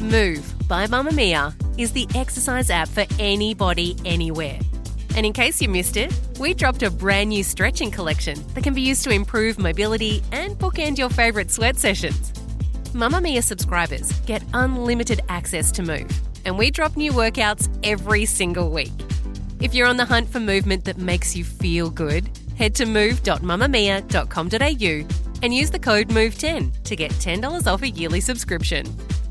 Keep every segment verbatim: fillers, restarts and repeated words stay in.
Move by Mamamia is the exercise app for anybody, anywhere. And in case you missed it, we dropped a brand new stretching collection that can be used to improve mobility and bookend your favourite sweat sessions. Mamamia subscribers get unlimited access to Move, and we drop new workouts every single week. If you're on the hunt for movement that makes you feel good, head to move dot mamamia dot com dot a u and use the code move ten to get ten dollars off a yearly subscription.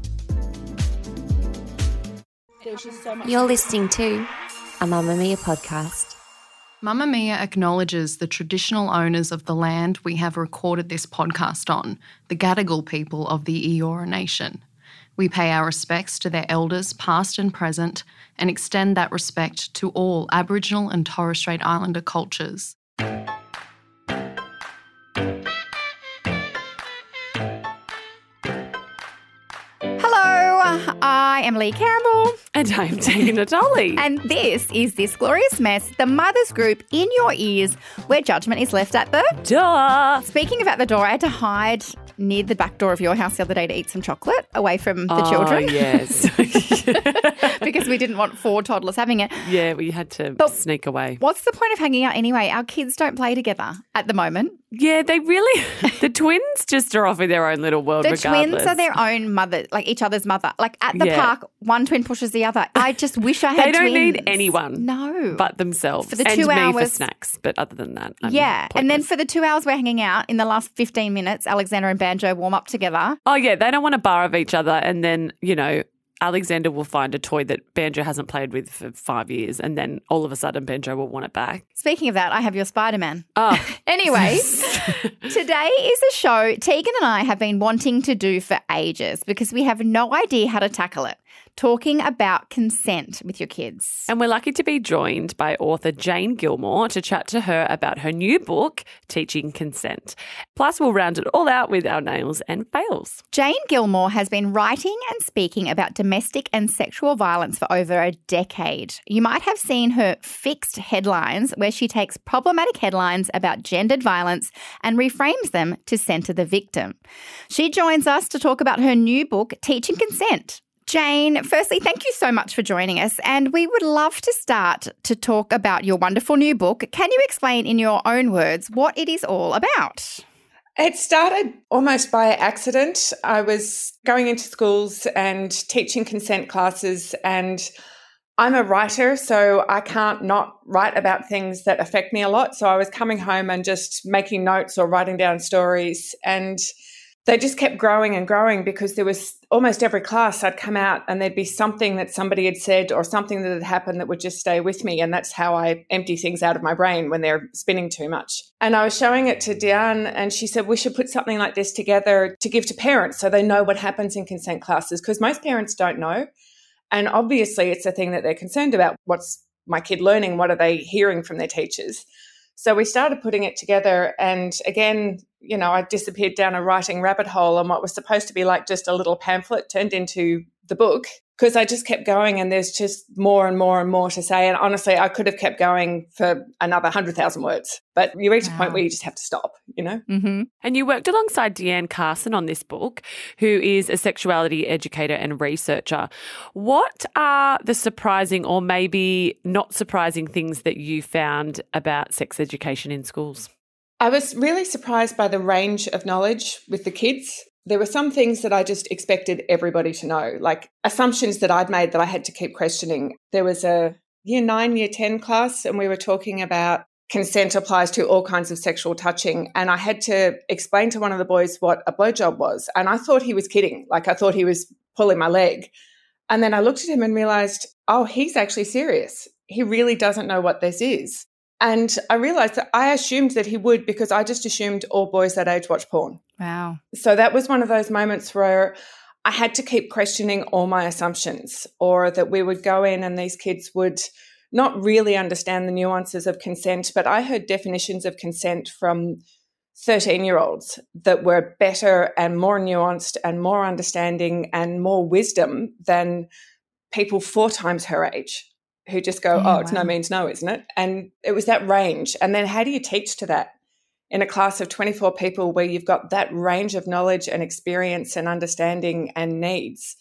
You're listening to a Mamamia podcast. Mamamia acknowledges the traditional owners of the land we have recorded this podcast on, the Gadigal people of the Eora Nation. We pay our respects to their elders, past and present, and extend that respect to all Aboriginal and Torres Strait Islander cultures. I am Lee Campbell. And I'm Tina Dolly. And this is This Glorious Mess, the mothers group in your ears where judgment is left at the door. Speaking of at the door, I had to hide near the back door of your house the other day to eat some chocolate away from the oh, children. yes. Because we didn't want four toddlers having it. Yeah, we had to but sneak away. What's the point of hanging out anyway? Our kids don't play together at the moment. Yeah, they really, the twins just are off in their own little world the regardless. twins are their own mother, like each other's mother. Like at the Yeah. park, one twin pushes the other. I just wish I had They don't twins. need anyone. No. But themselves. For the and two me hours, for snacks. But other than that, I'm yeah. And then pointless. for the two hours we're hanging out, in the last fifteen minutes, Alexander and Banjo warm up together. Oh, yeah, they don't want to bar of each other and then, you know, Alexander will find a toy that Banjo hasn't played with for five years and then all of a sudden Banjo will want it back. Speaking of that, I have your Spider-Man. Oh. Anyway, today is a show Tegan and I have been wanting to do for ages because we have no idea how to tackle it. Talking about consent with your kids. And we're lucky to be joined by author Jane Gilmore to chat to her about her new book, Teaching Consent. Plus, we'll round it all out with our nails and fails. Jane Gilmore has been writing and speaking about domestic and sexual violence for over a decade. You might have seen her Fixed headlines, where she takes problematic headlines about gendered violence and reframes them to centre the victim. She joins us to talk about her new book, Teaching Consent. Jane, firstly, thank you so much for joining us, and we would love to start to talk about your wonderful new book. Can you explain in your own words what it is all about? It started almost by accident. I was going into schools and teaching consent classes, and I'm a writer, so I can't not write about things that affect me a lot. So I was coming home and just making notes or writing down stories, and they just kept growing and growing because there was almost every class I'd come out and there'd be something that somebody had said or something that had happened that would just stay with me. And that's how I empty things out of my brain when they're spinning too much. And I was showing it to Diane and she said, we should put something like this together to give to parents so they know what happens in consent classes, because most parents don't know. And obviously it's a thing that they're concerned about. What's my kid learning? What are they hearing from their teachers? So we started putting it together, and again, you know, I disappeared down a writing rabbit hole, and what was supposed to be like just a little pamphlet turned into the book, because I just kept going and there's just more and more and more to say. And honestly, I could have kept going for another one hundred thousand words, but you reach wow. a point where you just have to stop, you know? Mm-hmm. And you worked alongside Deanne Carson on this book, who is a sexuality educator and researcher. What are the surprising or maybe not surprising things that you found about sex education in schools? I was really surprised by the range of knowledge with the kids. There were some things that I just expected everybody to know, like assumptions that I'd made that I had to keep questioning. There was a year nine, year ten class, and we were talking about consent applies to all kinds of sexual touching. And I had to explain to one of the boys what a blowjob was. And I thought he was kidding. Like I thought he was pulling my leg. And then I looked at him and realized, oh, he's actually serious. He really doesn't know what this is. And I realized that I assumed that he would, because I just assumed all boys that age watch porn. Wow. So that was one of those moments where I had to keep questioning all my assumptions, or that we would go in and these kids would not really understand the nuances of consent. But I heard definitions of consent from thirteen-year-olds that were better and more nuanced and more understanding and more wisdom than people four times her age, who just go, yeah, oh, it's wow. no means no, isn't it? And it was that range. And then how do you teach to that in a class of twenty-four people where you've got that range of knowledge and experience and understanding and needs?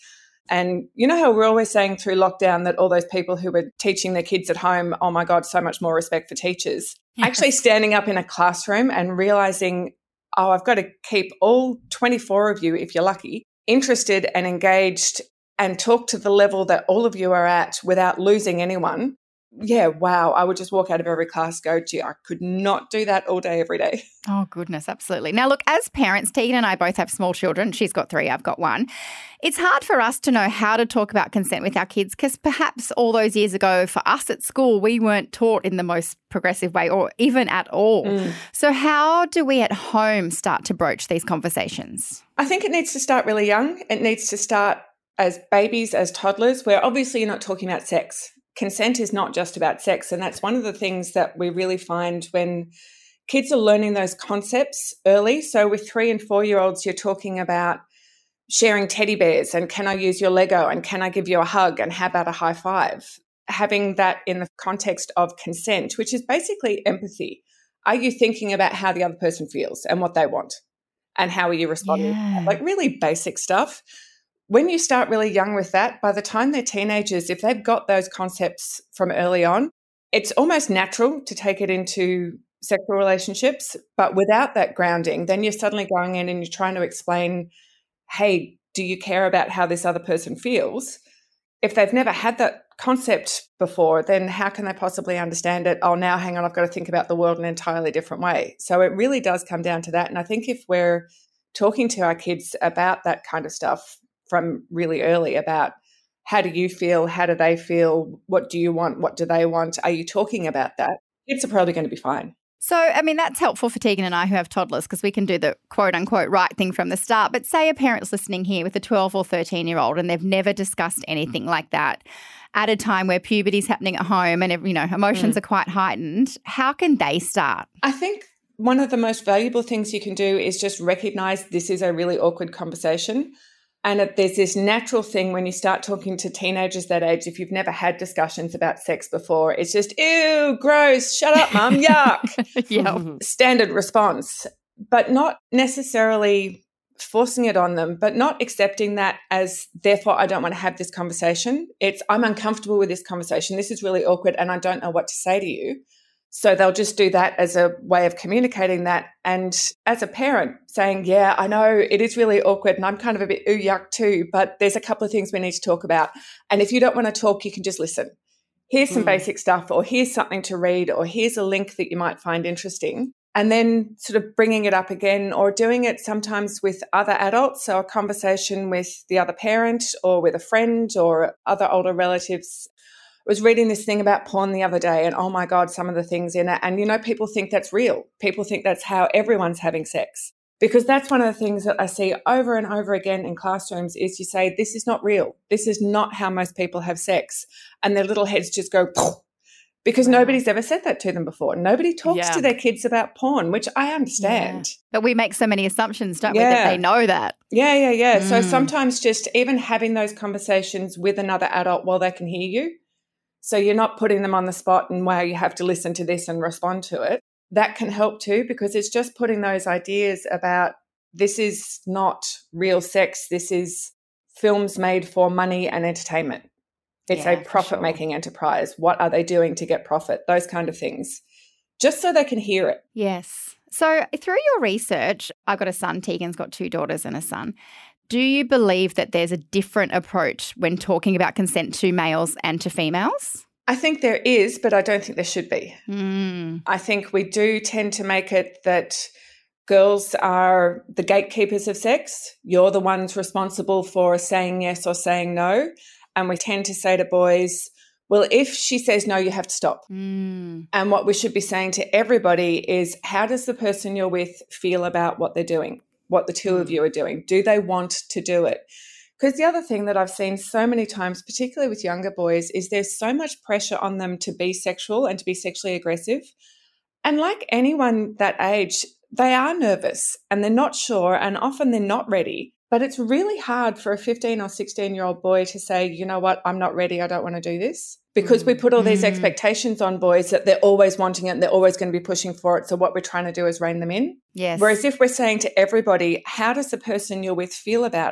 And you know how we're always saying through lockdown that all those people who were teaching their kids at home, oh my God, so much more respect for teachers. Yes. Actually standing up in a classroom and realising, oh, I've got to keep all twenty-four of you, if you're lucky, interested and engaged and talk to the level that all of you are at without losing anyone. Yeah, wow. I would just walk out of every class, go, gee, I could not do that all day, every day. Oh, goodness, absolutely. Now, look, as parents, Tegan and I both have small children. She's got three, I've got one. It's hard for us to know how to talk about consent with our kids because perhaps all those years ago for us at school, we weren't taught in the most progressive way or even at all. Mm. So how do we at home start to broach these conversations? I think it needs to start really young. It needs to start as babies, as toddlers, where obviously you're not talking about sex. Consent is not just about sex, and that's one of the things that we really find when kids are learning those concepts early. So with three and four-year-olds, you're talking about sharing teddy bears and can I use your Lego and can I give you a hug and how about a high five? Having that in the context of consent, which is basically empathy. Are you thinking about how the other person feels and what they want and how are you responding? Yeah. Like really basic stuff. When you start really young with that, by the time they're teenagers, if they've got those concepts from early on, it's almost natural to take it into sexual relationships. But without that grounding, then you're suddenly going in and you're trying to explain, hey, do you care about how this other person feels? If they've never had that concept before, then how can they possibly understand it? Oh, now hang on, I've got to think about the world in an entirely different way. So it really does come down to that. And I think if we're talking to our kids about that kind of stuff from really early about how do you feel, how do they feel, what do you want, what do they want, are you talking about that? Kids are probably going to be fine. So, I mean, that's helpful for Tegan and I who have toddlers because we can do the quote-unquote right thing from the start. But say a parent's listening here with a twelve or thirteen-year-old and they've never discussed anything like that at a time where puberty's happening at home and, you know, emotions mm. are quite heightened. How can they start? I think one of the most valuable things you can do is just recognise this is a really awkward conversation. And there's this natural thing when you start talking to teenagers that age, if you've never had discussions about sex before, it's just, ew, gross, shut up, mum, yuck. Yeah. Standard response, but not necessarily forcing it on them, but not accepting that as, therefore, I don't want to have this conversation. It's, I'm uncomfortable with this conversation. This is really awkward and I don't know what to say to you. So they'll just do that as a way of communicating that. And as a parent saying, yeah, I know it is really awkward and I'm kind of a bit ooh yuck too, but there's a couple of things we need to talk about. And if you don't want to talk, you can just listen. Here's some mm. basic stuff, or here's something to read, or here's a link that you might find interesting. And then sort of bringing it up again or doing it sometimes with other adults. So a conversation with the other parent or with a friend or other older relatives. I was reading this thing about porn the other day and, oh, my God, some of the things in it. And, you know, people think that's real. People think that's how everyone's having sex, because that's one of the things that I see over and over again in classrooms is you say, this is not real. This is not how most people have sex. And their little heads just go, because wow. nobody's ever said that to them before. Nobody talks yeah. to their kids about porn, which I understand. Yeah. But we make so many assumptions, don't yeah. we, that they know that. Yeah, yeah, yeah. Mm. So sometimes just even having those conversations with another adult while they can hear you, so you're not putting them on the spot and, wow, you have to listen to this and respond to it. That can help too, because it's just putting those ideas about this is not real sex. This is films made for money and entertainment. It's yeah, a profit-making sure. enterprise. What are they doing to get profit? Those kind of things, just so they can hear it. Yes. So through your research, I've got a son. Tegan's got two daughters and a son. Do you believe that there's a different approach when talking about consent to males and to females? I think there is, but I don't think there should be. Mm. I think we do tend to make it that girls are the gatekeepers of sex. You're the ones responsible for saying yes or saying no. And we tend to say to boys, well, if she says no, you have to stop. Mm. And what we should be saying to everybody is, how does the person you're with feel about what they're doing? What the two of you are doing? Do they want to do it? Because the other thing that I've seen so many times, particularly with younger boys, is there's so much pressure on them to be sexual and to be sexually aggressive. And like anyone that age, they are nervous and they're not sure and often they're not ready. But it's really hard for a fifteen or sixteen-year-old boy to say, you know what, I'm not ready, I don't want to do this. Because mm. we put all these mm. expectations on boys that they're always wanting it and they're always going to be pushing for it. So what we're trying to do is rein them in. Yes. Whereas if we're saying to everybody, how does the person you're with feel about it?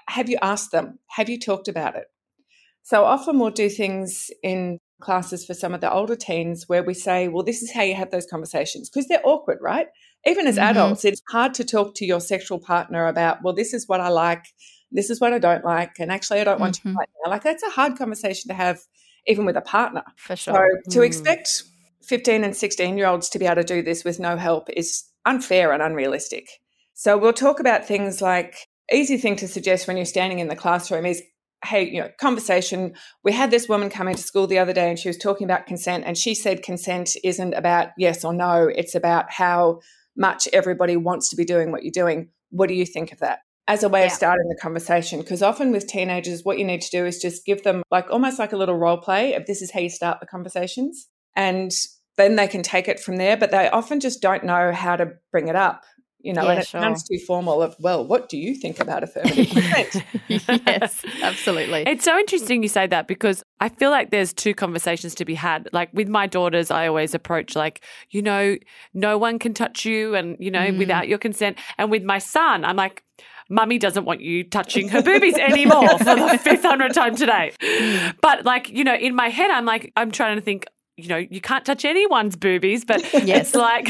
have you asked them? Have you talked about it? So often we'll do things in classes for some of the older teens where we say, well, this is how you have those conversations, because they're awkward, right? Even as mm-hmm. adults, it's hard to talk to your sexual partner about, well, this is what I like, this is what I don't like, and actually I don't want mm-hmm. to right now. Like, that's a hard conversation to have even with a partner. For sure. So to mm. expect fifteen and sixteen-year-olds to be able to do this with no help is unfair and unrealistic. So we'll talk about things like, easy thing to suggest when you're standing in the classroom is, hey, you know, conversation. We had this woman come into school the other day and she was talking about consent, and she said consent isn't about yes or no. It's about how much everybody wants to be doing what you're doing. What do you think of that? As a way yeah. of starting the conversation. Because often with teenagers, what you need to do is just give them like almost like a little role play of this is how you start the conversations. And then they can take it from there. But they often just don't know how to bring it up. You know, yeah, and it sure. sounds too formal of, well, what do you think about affirmative consent? Yes, absolutely. It's so interesting you say that, because I feel like there's two conversations to be had. Like with my daughters, I always approach like, you know, no one can touch you and, you know, mm. without your consent. And with my son, I'm like, Mummy doesn't want you touching her boobies anymore for the fifth hundred time today. But like, you know, in my head, I'm like, I'm trying to think, you know, you can't touch anyone's boobies, but yes. it's like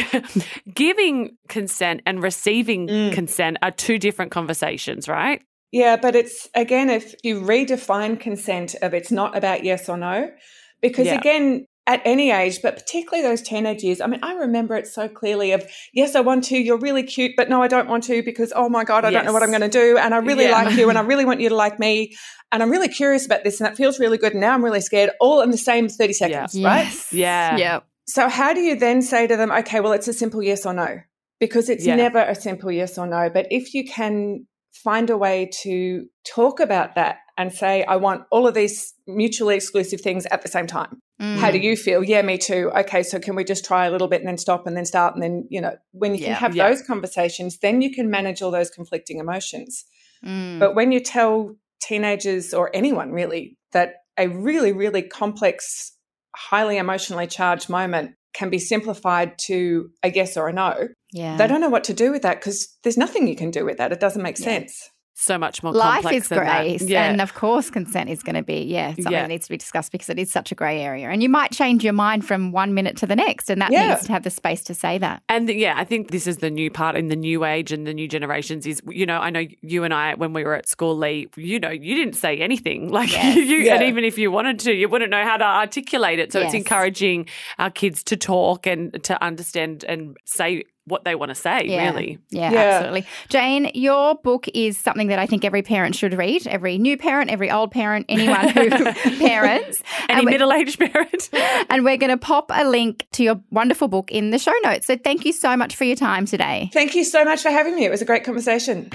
giving consent and receiving mm. consent are two different conversations, right? Yeah, but it's, again, if you redefine consent of it's not about yes or no, because yeah. again, at any age, but particularly those teenage years, I mean, I remember it so clearly of, yes, I want to, you're really cute, but no, I don't want to because, oh my God, I yes. don't know what I'm going to do. And I really yeah. like you and I really want you to like me. And I'm really curious about this and that feels really good. And now I'm really scared, all in the same thirty seconds, yeah. right? Yes. Yeah. Yeah. So how do you then say to them, okay, well, it's a simple yes or no? Because it's yeah. never a simple yes or no. But if you can find a way to talk about that and say, I want all of these mutually exclusive things at the same time. Mm. How do you feel? Yeah, me too. Okay, so can we just try a little bit and then stop and then start? And then, you know, when you yeah, can have yeah. those conversations, then you can manage all those conflicting emotions. Mm. But when you tell teenagers or anyone really that a really, really complex, highly emotionally charged moment can be simplified to a yes or a no, yeah. they don't know what to do with that because there's nothing you can do with that. It doesn't make yeah. sense. So much more Life complex is than grey, that. Yeah. And of course consent is going to be, yeah, something yeah. that needs to be discussed because it is such a grey area. And you might change your mind from one minute to the next, and that yeah. needs to have the space to say that. And yeah, I think this is the new part in the new age and the new generations is, you know, I know you and I, when we were at school, Lee, you know, you didn't say anything. Like yes. you, yeah. and even if you wanted to, you wouldn't know how to articulate it. So yes. it's encouraging our kids to talk and to understand and say what they want to say, yeah. really. Yeah, yeah, absolutely. Jane, your book is something that I think every parent should read, every new parent, every old parent, anyone who parents. Any middle-aged parent. And we're going to pop a link to your wonderful book in the show notes. So thank you so much for your time today. Thank you so much for having me. It was a great conversation.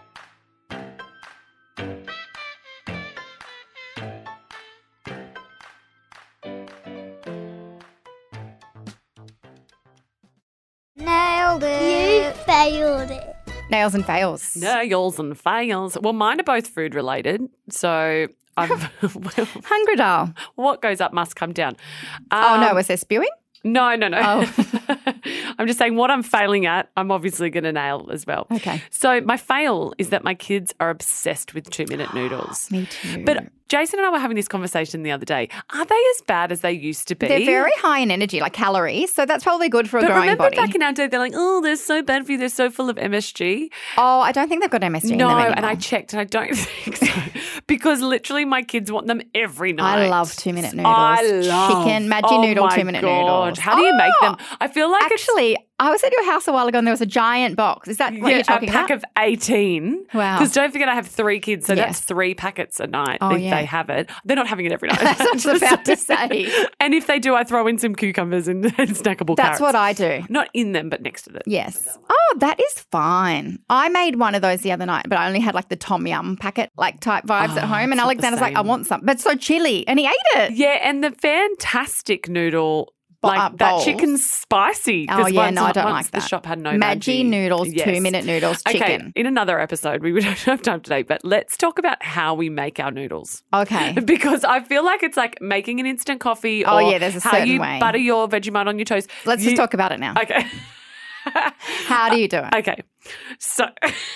Nailed it. You failed it. Nails and fails. Nails and fails. Well, mine are both food related. So I've Hungry doll. What goes up must come down. Um, oh no, was there spewing? No, no, no. Oh. I'm just saying what I'm failing at, I'm obviously going to nail as well. Okay. So my fail is that my kids are obsessed with two-minute noodles. Me too. But Jason and I were having this conversation the other day. Are they as bad as they used to be? They're very high in energy, like calories, so that's probably good for a but growing remember body. back in our day, they're like, oh, they're so bad for you. They're so full of M S G. Oh, I don't think they've got M S G no, in them anymore. and I checked and I don't think so because literally my kids want them every night. I love two-minute noodles. I love. Chicken, Maggi oh noodle, my two-minute God. noodles. How do you oh, make them? I feel like Actually, it's, I was at your house a while ago and there was a giant box. Is that what yeah, you're talking a pack about? of eighteen. Wow. Because don't forget I have three kids, so Yes. that's three packets a night Oh, if yeah. they have it. They're not having it every night. That's what I was about to say. And if they do, I throw in some cucumbers and, and snackable That's carrots. what I do. Not in them, but next to them. Yes. Oh, that is fine. I made one of those the other night, but I only had like the Tom Yum packet, like type vibes Oh, at home. And it's not the Alexander's like, I same. want some. But it's so chilly. And he ate it. Yeah, and the fantastic noodle. Bo- Like uh, that bowls. chicken's spicy. Oh, 'cause yeah, once, no, I don't once like the that. shop had no Maggi Maggi. noodles, Yes. two-minute noodles, Okay, chicken. in another episode, we don't have time today, but let's talk about how we make our noodles. Okay. Because I feel like it's like making an instant coffee Oh, or yeah, there's a how certain you way. butter your Vegemite on your toast. Let's You- just talk about it now. Okay. How do you do it? Okay. So,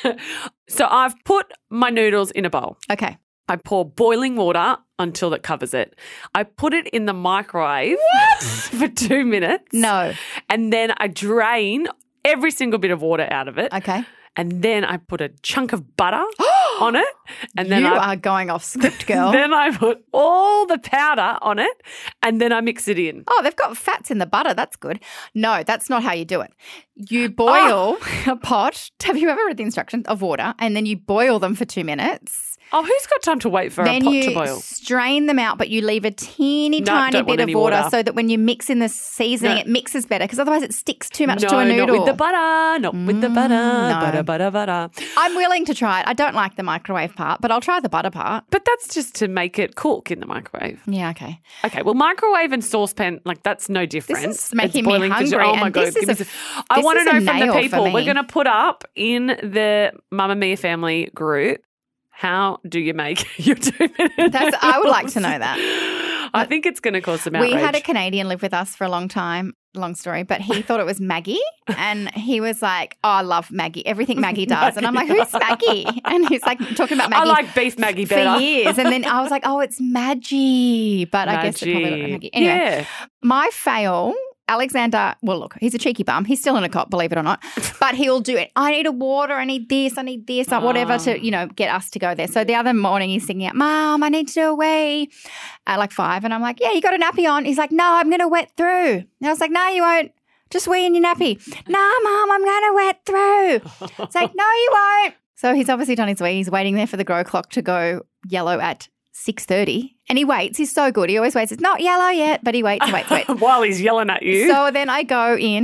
so I've put my noodles in a bowl. Okay. I pour boiling water until it covers it. I put it in the microwave for two minutes. No. And then I drain every single bit of water out of it. Okay. And then I put a chunk of butter on it. And then you I, are going off script, girl. Then I put all the powder on it and then I mix it in. Oh, they've got fats in the butter. That's good. No, that's not how you do it. You boil oh. a pot. Have you ever read the instructions of water? And then you boil them for two minutes. Oh, who's got time to wait for then a pot you to boil? Strain them out, but you leave a teeny No, tiny don't bit want of any water, water. so that when you mix in the seasoning, No. it mixes better because otherwise it sticks too much no, to a noodle. not with the butter. Not with the butter. no. Butter, butter, butter. I'm willing to try it. I don't like the microwave part, but I'll try the butter part. But that's just to make it cook in the microwave. Yeah, okay. Okay, well, microwave and saucepan, like that's no difference. This is making It's me boiling 'cause hungry. you're- Oh my and god! this give is me a, some- I this want is to a know from the nail for people. me. We're going to put up in the Mamma Mia family group. How do you make your two minute? That's, I would like to know that. I think it's going to cause some outrage. We had a Canadian live with us for a long time. Long story, but he thought it was Maggie, and he was like, "Oh, I love Maggie. Everything Maggie does." And I'm like, "Who's Maggie?" And he's like talking about Maggie. I like beef Maggie better. For years, and then I was like, "Oh, it's Maggie," but I guess it probably looked like Maggie. Anyway, Yeah. my fail. Alexander, well, look, he's a cheeky bum. He's still in a cop, believe it or not. But he'll do it. I need a water. I need this. I need this. Or whatever to, you know, get us to go there. So the other morning he's singing out, Mom, I need to do a wee at like five. And I'm like, yeah, you got a nappy on? He's like, no, I'm going to wet through. And I was like, no, you won't. Just wee in your nappy. No, Mom, I'm going to wet through. It's like, no, you won't. So he's obviously done his wee. He's waiting there for the grow clock to go yellow at six thirty. And he waits. He's so good. He always waits. It's not yellow yet, but he waits and waits, waits. While he's yelling at you. So then I go in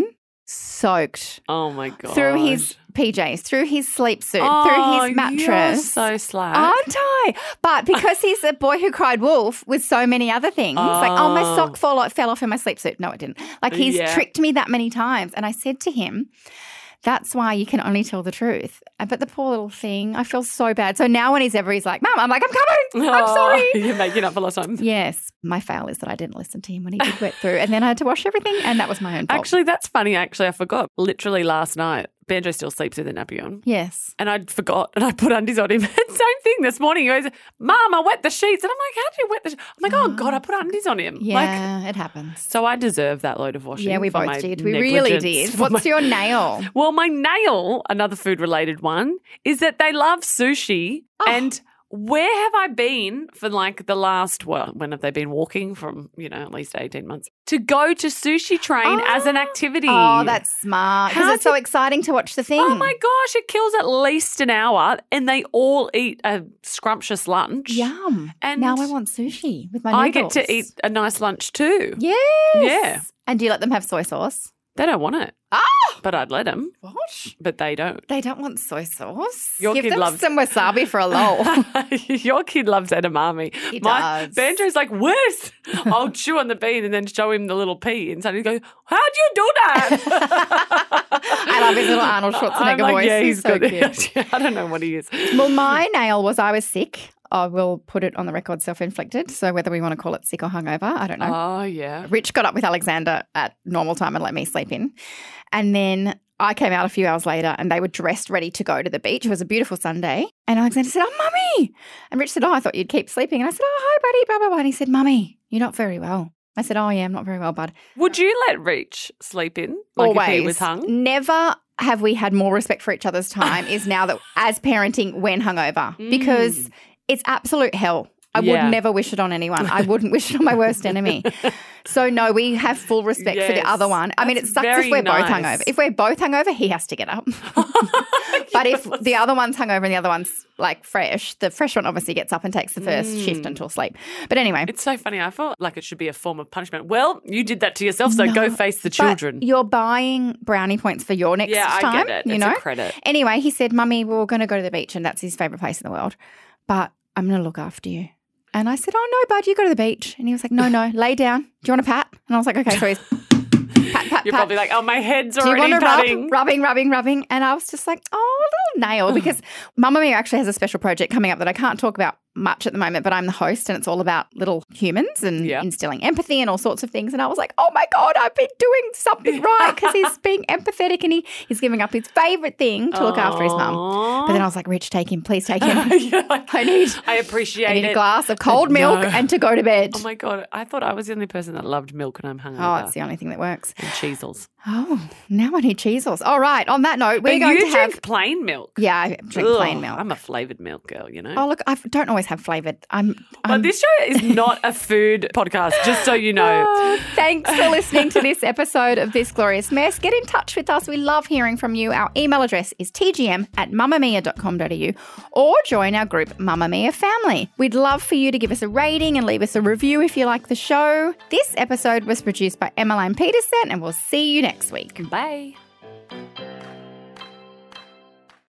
soaked oh, my God. through his P Js, through his sleep suit, oh, through his mattress. You're so slack. Aren't I? But because he's a boy who cried wolf with so many other things, oh. like, oh, my sock fall off, fell off in my sleep suit. No, it didn't. Like he's Yeah. tricked me that many times. And I said to him, that's why you can only tell the truth. But the poor little thing, I feel so bad. So now when he's ever, he's like, Mum, I'm like, I'm coming. I'm Oh, sorry. You're making up for lost time. Yes. My fail is that I didn't listen to him when he did wet through. And then I had to wash everything. And that was my own fault. Actually, that's funny. Actually, I forgot. Literally last night, Banjo still sleeps with a nappy on. Yes. And I forgot and I put undies on him. Same thing this morning. He goes, Mum, I wet the sheets. And I'm like, how did you wet the sheets? I'm like, oh, God, I put undies on him. Yeah, Like, it happens. so I deserve that load of washing. Yeah, we for both my did. We really negligence, did. for What's my- your nail? Well, my nail, another food-related one, is that they love sushi. Oh. And where have I been for like the last, well, when have they been walking from, you know, at least eighteen months, to go to Sushi Train Oh. as an activity? Oh, that's smart. Because How it's so did- exciting to watch the thing. Oh my gosh, it kills at least an hour and they all eat a scrumptious lunch. Yum. And now I want sushi with my I noodles. get to eat a nice lunch too. Yes. Yeah. And do you let them have soy sauce? They don't want it. Ah! But I'd let them. What? But they don't. They don't want soy sauce? Your Give kid them loves- some wasabi for a lull. Your kid loves edamame. He My does. Banjo's like, where's? I'll chew on the bean and then show him the little pea inside. He goes, how'd you do that? I love his little Arnold I'm Schwarzenegger like, voice. yeah, he's, he's so good. cute. I don't know what he is. Well, my nail was I was sick. I will put it on the record self-inflicted. So whether we want to call it sick or hungover, I don't know. Oh, yeah. Rich got up with Alexander at normal time and let me sleep in. And then I came out a few hours later and they were dressed ready to go to the beach. It was a beautiful Sunday. And Alexander said, oh, Mummy. And Rich said, oh, I thought you'd keep sleeping. And I said, oh, hi, buddy, blah, blah, blah. And he said, Mummy, you're not very well. I said, oh, yeah, I'm not very well, bud. Would you let Rich sleep in? Like Always. if he was hung? Never have we had more respect for each other's time is now that as parenting when hungover because it's absolute hell. I Yeah. would never wish it on anyone. I wouldn't wish it on my worst enemy. So, no, we have full respect for the Yes. other one. I mean, it That's sucks if very we're both nice. hungover. If we're both hungover, he has to get up. But if the other one's hungover and the other one's like fresh, the fresh one obviously gets up and takes the first Mm. shift until sleep. But anyway. It's so funny. I felt like it should be a form of punishment. Well, you did that to yourself, so go face the But children. you're buying brownie points for your next Yeah, I time. get it. You It's a know? credit. Anyway, he said, Mummy, we're going to go to the beach and that's his favourite place in the world. But I'm going to look after you. And I said, oh, no, bud, you go to the beach. And he was like, no, no, lay down. Do you want a pat? And I was like, okay. So he's pat, pat, You're pat. probably like, oh, my head's Do you already want to patting. rub? Rubbing, rubbing, rubbing. And I was just like, oh, a little nail. Because Mamma Mia actually has a special project coming up that I can't talk about much at the moment, but I'm the host and it's all about little humans and Yeah. instilling empathy and all sorts of things. And I was like, oh my God, I've been doing something right because he's being empathetic and he, he's giving up his favourite thing to look after his mum. But then I was like, Rich, take him. Please take him. Yeah, I need, I appreciate I need it. a glass of cold milk No. and to go to bed. Oh, my God. I thought I was the only person that loved milk when I'm hungover. Oh, it's the only thing that works. And cheesels. Oh, now I need cheesels. All right. On that note, we're But going you to drink have. plain milk. Yeah, I drink Ugh, plain milk. I'm a flavoured milk girl, you know. Oh, look, I don't always have flavoured. I'm. But I'm this show is not a food podcast, just so you know. Oh, thanks for listening to this episode of This Glorious Mess. Get in touch with us. We love hearing from you. Our email address is t g m at mamamia dot com dot a u or join our group Mamma Mia Family. We'd love for you to give us a rating and leave us a review if you like the show. This episode was produced by Emmeline Peterson and we'll see you next week. Bye.